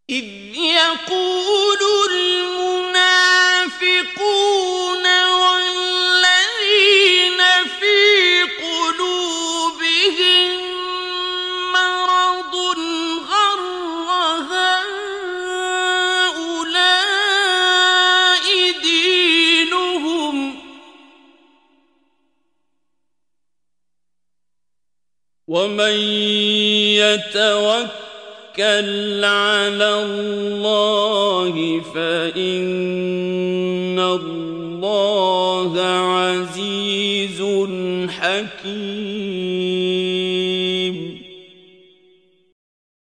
إذ يقول المنافقون والذين في قلوبهم مرض غر هؤلاء دينهم ومن يتوكل على الله فإن الله عزيز حكيم.